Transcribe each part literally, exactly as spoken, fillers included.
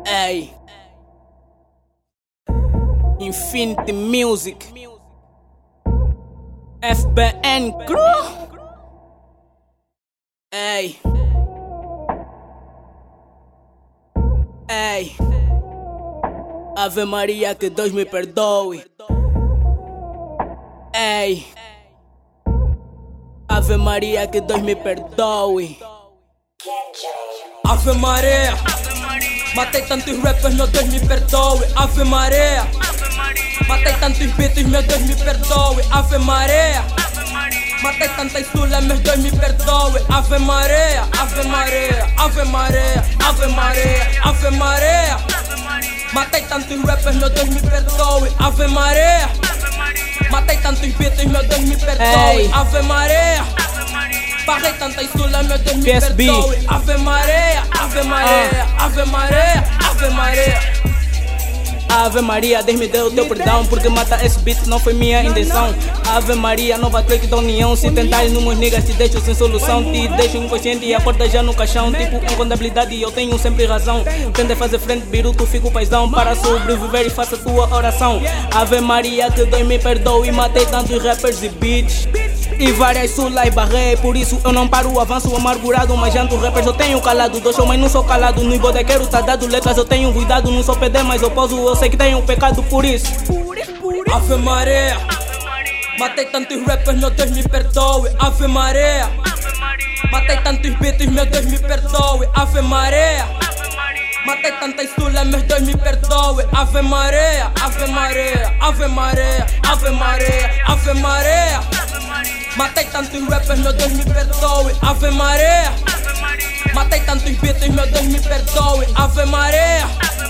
Ey, Infinity Music, F B N Crew. Ey, ey, Ave Maria, que Deus me perdoe. Ey, Ave Maria, que Deus me perdoe. Ave Maria, matei tantos rappers, meu Deus me perdoe. Ave Maria, matei tantos beats, meu Deus me perdoe. Ave Maria, matei tantas sulas, meu Deus me perdoe. Ave Maria, Ave Maria, Ave Maria, Ave Maria, Ave Maria, matei tantos rappers, meu Deus me perdoe. Ave Maria, matei tantos beats, meu Deus me perdoe. Ave Maria, paguei tantas sulas, meu Deus me perdoe. Ave Maria, Ave Maria, Ave Maria, Ave Maria. Ave Maria, Deus me deu o teu perdão, porque matar esse beat não foi minha intenção. Ave Maria, nova clique da união. Se tentar numas niggas te deixo sem solução. Te deixo inconsciente e acorda já no caixão. Tipo incontabilidade, eu tenho sempre razão. Tenta fazer frente, biruto, fico paizão. Para sobreviver e faça tua oração. Ave Maria, que Deus me perdoe. Matei tantos rappers e beats e várias sulas e barrei. Por isso eu não paro, avanço amargurado. Mas janto rappers eu tenho calado. Dois show, mas não sou calado. No bodequeiro tá dado letras, eu tenho cuidado. Não sou P D, mas eu poso, eu sei que tenho um pecado por isso. Ave Maria, matei tantos rappers, meu Deus me perdoe. Ave Maria, matei tantos beats, meu Deus me perdoe. Ave Maria, matei tantas sulas, meu Deus me perdoe. Ave Maria, Ave Maria, Ave Maria, Ave Maria, Ave Maria, matei tantos rappers, meu Deus me perdoe. Ave Maria, matei tantos beats, meu Deus me perdoe. Ave Maria,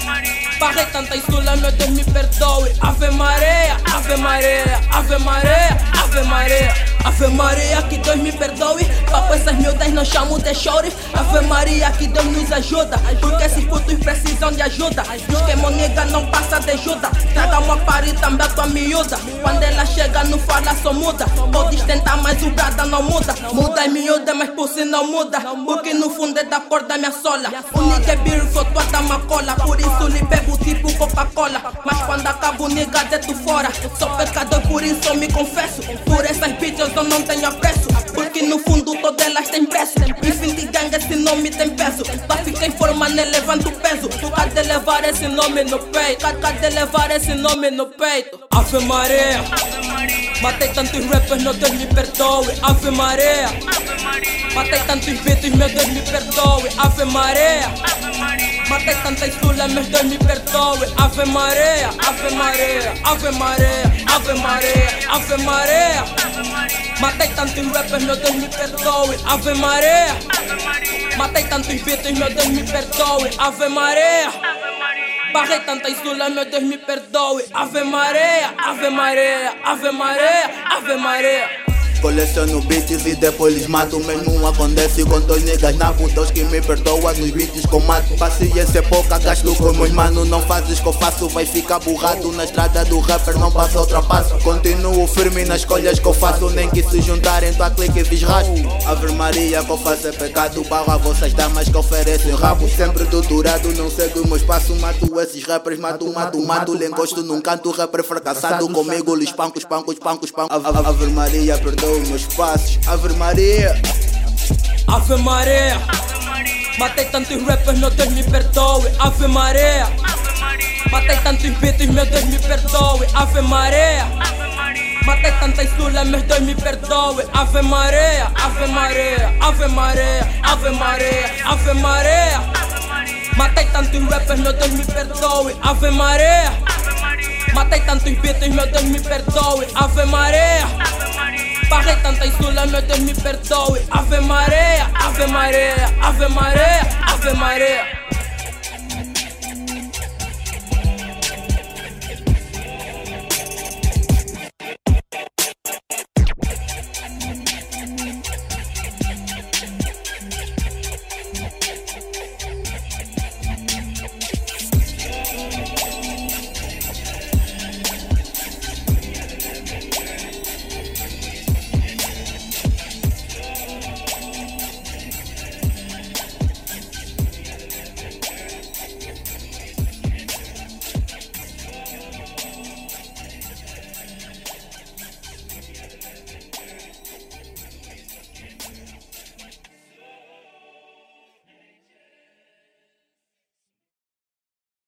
paguei tantas sulas, meu Deus me perdoe. Ave Maria, Ave Maria, Ave Maria, Ave Maria. Ave Maria, que Deus me perdoe. Papo essas miúdas não chamo de chores. Ave Maria, que Deus nos ajuda, porque esses putos precisam de ajuda. Diz que monega não passa de ajuda. Traga uma pari também a tua miúda. Quando ela chega não fala, só muda. Podes tentar, mas o brada não muda. Muda é miúda, mas por si não muda, porque no fundo é da cor da minha sola. O nigga é beautiful, tua dá uma cola. Por isso lhe bebo tipo Coca-Cola. Mas quando acabo, nigga, deito fora. Sou pecador, por isso eu me confesso. Por essas bitches eu não tenho apreço, porque no fundo todas elas têm preço. Infinity Gang, esse nome tem peso. Pra ficar em forma, nem levanta o peso. Cadê levar esse nome no peito? Cadê levar esse nome no peito? Ave Maria, matei tantos rappers, meu Deus me perdoe. Ave Maria, matei tantos beats, meu Deus me perdoe. Ave Maria, matei tantas sulas, meu Deus me perdoe. Ave Maria, Ave Maria, Ave Maria, Ave Maria, Ave Maria, matei tantos rappers, meu Deus me perdoe. Ave Maria, matei tantos beats, meu Deus me perdoe. Ave Maria, paguei tantas sulas, meu Deus me perdoe. Ave Maria, Ave Maria, Ave Maria, Ave Maria. Coleciono beats e depois lhes mato. Mesmo acontece com dois niggas na puta. Os que me perdoam nos beats com mato. Paciência é pouca, gasto com meus mano. Não fazes que eu faço, vai ficar burrado. Na estrada do rapper não passa ultrapasso. Continuo firme nas escolhas que eu faço. Nem que se juntarem tua clique e fiz rastro. Ave Maria, que eu faço é pecado. Barra vossas damas que oferecem rabo. Sempre doutorado, não segue o meu espaço. Mato esses rappers, mato, mato, mato. Lhe encosto num canto, rapper fracassado. Comigo lhe espanco, espanco, espanco, espanco. Ave, Ave Maria, perdoa meus passos. Ave Maria, Ave Maria, matei tantos rappers, meu Deus me perdoe. Ave Maria, matei tantos beats, meu Deus me perdoe. Ave Maria, matei tantas sulas, meu Deus me perdoe. Ave Maria, Ave Maria, Ave Maria, Ave Maria, Ave Maria, matei tantos rappers, meu Deus me perdoe. Ave Maria, matei tantos beats, meu Deus me perdoe. Ave Maria, paguei tantas sulas, meu Deus me perdoe. Ave Maria, Ave Maria, Ave Maria, Ave Maria.